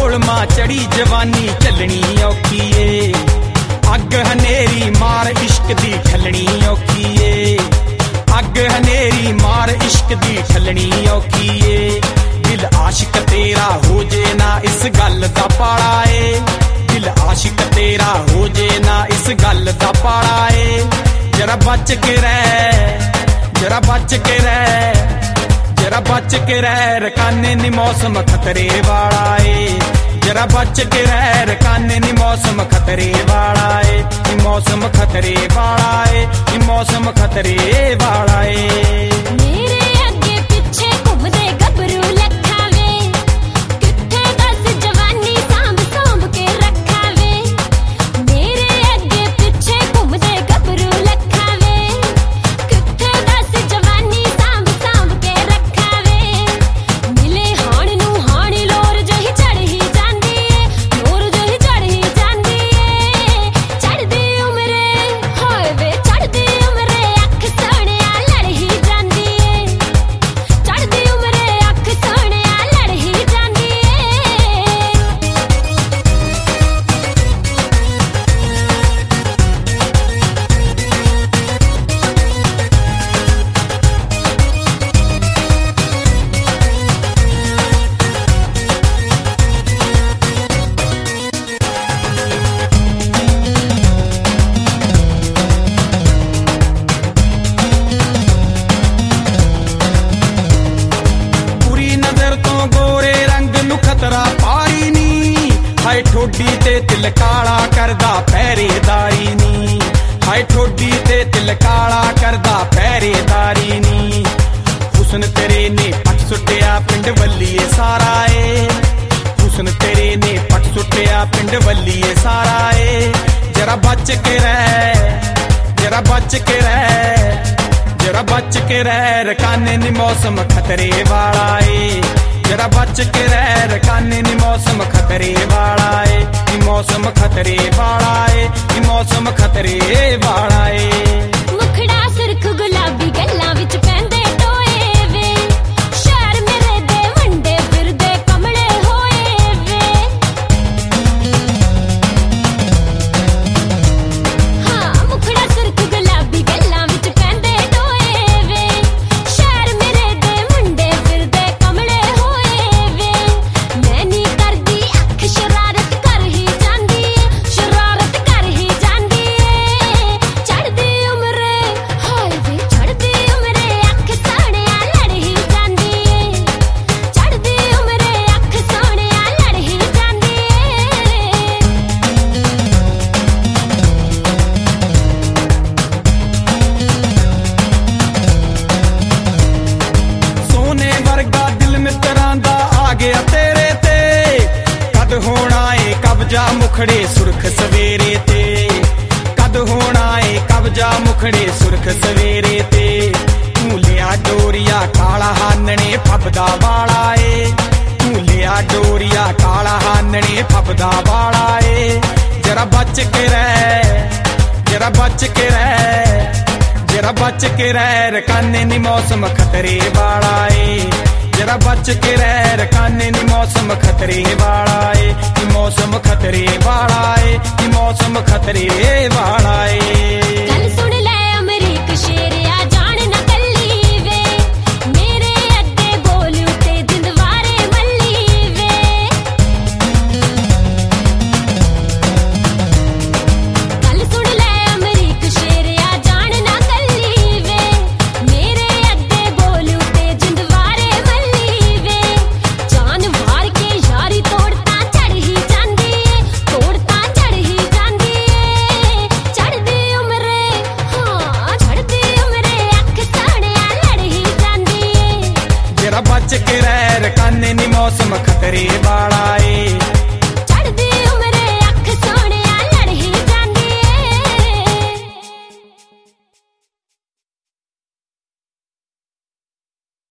ढोलमा चढ़ी जवानी चलनी औखी ए। अग हनेरी मार इश्क दी ठलनी औखी ए। अग हनेरी मार इश्क दी ठलनी औखी ए। दिल आशिक तेरा हो जे ना इस गल दा पाड़ा ए। दिल आशिक तेरा हो जे ना इस गल दा पाड़ा ए। जरा बच के रह, जरा बच के रह, जरा बच के रह, रकाने नी मौसम खतरे वाला ए। जरा बच के रह, रकाने नी मौसम खतरे वाला ए। मौसम खतरे वाला ए, मौसम खतरे वाला ए। हाय ठोडी ते तिल काला करदा पहरेदारी नी। हाय ठोडी ते तिल काला करदा पहरेदारी नी। हुसन तेरे ने पट सुटिया पिंड वल्लीए सारा ए। हुसन तेरे ने पट सुटिया पिंड वल्लीए सारा ए। जरा बच के रह, जरा बच के रह, जरा बच के रह, रकाने नी मौसम खतरे वाला ए। जरा बच के रह, रकाने नी मौसम खतरे वाला ए। मौसम खतरे वाला ए, मौसम खतरे वाला ए। मुखड़ा सुर्ख गुलाबी गल्लां विच पैंदे टोए वे। शहर मेरे दे वंडे फिरदे कमले होए वे। हाँ मुखड़ा सुर्ख गुलाबी गल्लां विच पैंदे टोए वे। शहर मेरे दे वंडे फिरदे कमले होए वे। मैं नी करदी अख शरारत कर ही जांदी ए। शरारत कर ही जांदी ए। चढ़दी उमरे हाय वे चढ़दी उमरे अख सोहणिया लड़ ही जांदी ए। चढ़दी उमरे अख सोहणिया लड़ ही जांदी ए। सोने वर्गा दिल मित्रां दा आ गया तेरे ते। कद होना ए कब्जा मुखड़े सुरख सवेरे ते। कद होना ए कब्जा मुखड़े सुरख सवेरे ते। तू लिया डोरिया काला हानने फबदा वाला ए। तू लिया डोरिया काला हानने फबदा वाला ए। जरा बच के रह, जरा बच के रह, जरा बच के रह, रकाने नी मौसम खतरे वाला ए। जरा बच के रह, रकाने नी मौसम खतरे वाला ए। मौसम खतरे वाला ए, मौसम खतरे वाला ए। गल सुन ले अमरीक शेरिया जान न कल्ली वे। मेरे अड्डे बोलू ते जिंदवारे मल्ली वे। गल सुन ले अमरीक शेरिया जान न कल्ली वे। मेरे अड्डे बोलू ते जिंदवारे मल्ली वे। जान वार के यारी तोड़ता चढ़ ही जांदी ए। तोड़ता चढ़ ही जांदी ए। चढ़दी उमरे हाँ चढ़दी उमरे अख सोहणिया लड़ ही जांदी ए। जरा बच के रह, रकाने नी मौसम खतरे वाला ए।